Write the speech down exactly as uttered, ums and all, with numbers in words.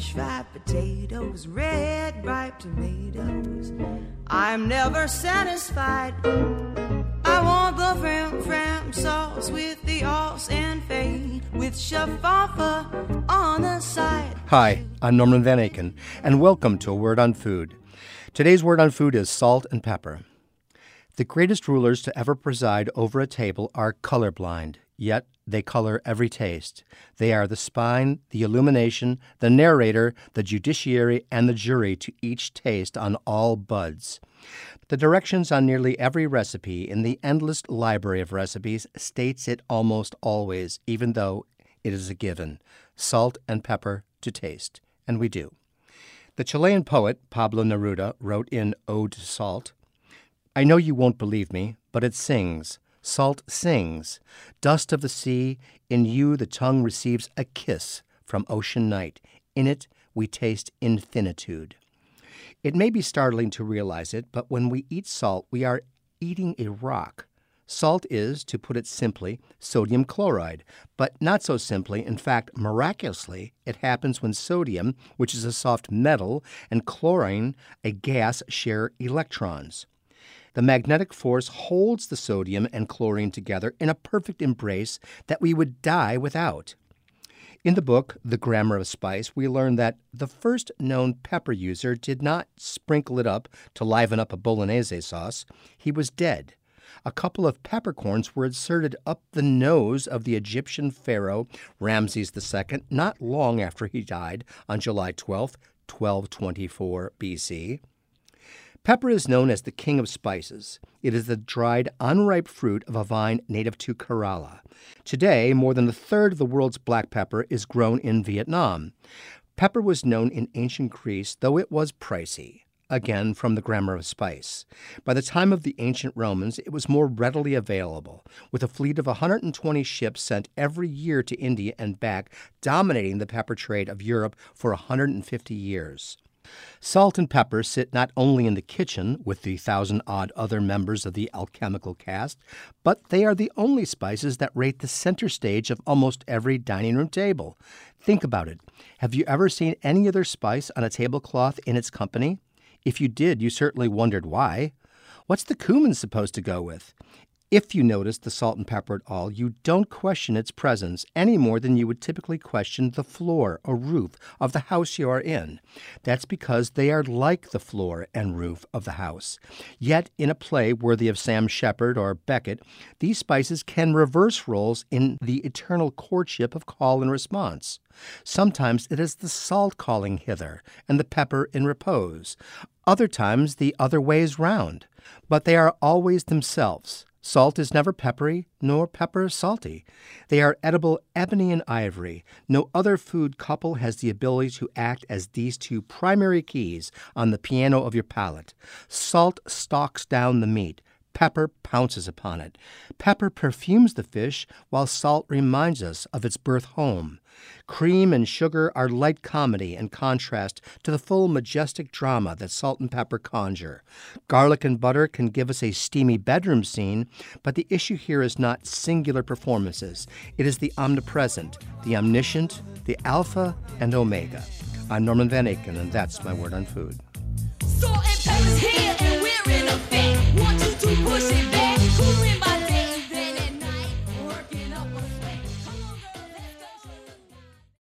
French fried potatoes, red ripe tomatoes. I'm never satisfied. I want the fram fram sauce with the os and fade, with shafava on the side. Hi, I'm Norman Van Aken, and welcome to A Word on Food. Today's word on food is salt and pepper. The greatest rulers to ever preside over a table are colorblind, yet they color every taste. They are the spine, the illumination, the narrator, the judiciary, and the jury to each taste on all buds. The directions on nearly every recipe in the endless library of recipes states it almost always, even though it is a given. Salt and pepper to taste. And we do. The Chilean poet Pablo Neruda wrote in Ode to Salt, "I know you won't believe me, but it sings. Salt sings. Dust of the sea, in you the tongue receives a kiss from ocean night. In it we taste infinitude." It may be startling to realize it, but when we eat salt, we are eating a rock. Salt is, to put it simply, sodium chloride, but not so simply. In fact, miraculously, it happens when sodium, which is a soft metal, and chlorine, a gas, share electrons. The magnetic force holds the sodium and chlorine together in a perfect embrace that we would die without. In the book, The Grammar of Spice, we learn that the first known pepper user did not sprinkle it up to liven up a bolognese sauce. He was dead. A couple of peppercorns were inserted up the nose of the Egyptian pharaoh Ramses the Second not long after he died on July twelfth, twelve twenty-four B C. Pepper is known as the king of spices. It is the dried, unripe fruit of a vine native to Kerala. Today, more than a third of the world's black pepper is grown in Vietnam. Pepper was known in ancient Greece, though it was pricey. Again, from the Grammar of Spice. By the time of the ancient Romans, it was more readily available, with a fleet of one hundred twenty ships sent every year to India and back, dominating the pepper trade of Europe for one hundred fifty years. Salt and pepper sit not only in the kitchen with the thousand-odd other members of the alchemical caste, but they are the only spices that rate the center stage of almost every dining room table. Think about it. Have you ever seen any other spice on a tablecloth in its company? If you did, you certainly wondered why. What's the cumin supposed to go with? If you notice the salt and pepper at all, you don't question its presence any more than you would typically question the floor or roof of the house you are in. That's because they are like the floor and roof of the house. Yet, in a play worthy of Sam Shepard or Beckett, these spices can reverse roles in the eternal courtship of call and response. Sometimes it is the salt calling hither and the pepper in repose. Other times the other way is round. But they are always themselves. Salt is never peppery, nor pepper salty. They are edible ebony and ivory. No other food couple has the ability to act as these two primary keys on the piano of your palate. Salt stalks down the meat. Pepper pounces upon it. Pepper perfumes the fish, while salt reminds us of its birth home. Cream and sugar are light comedy in contrast to the full majestic drama that salt and pepper conjure. Garlic and butter can give us a steamy bedroom scene, but the issue here is not singular performances. It is the omnipresent, the omniscient, the alpha and omega. I'm Norman Van Aken, and that's my word on food. Salt and pepper's here, and we're in effect. Watch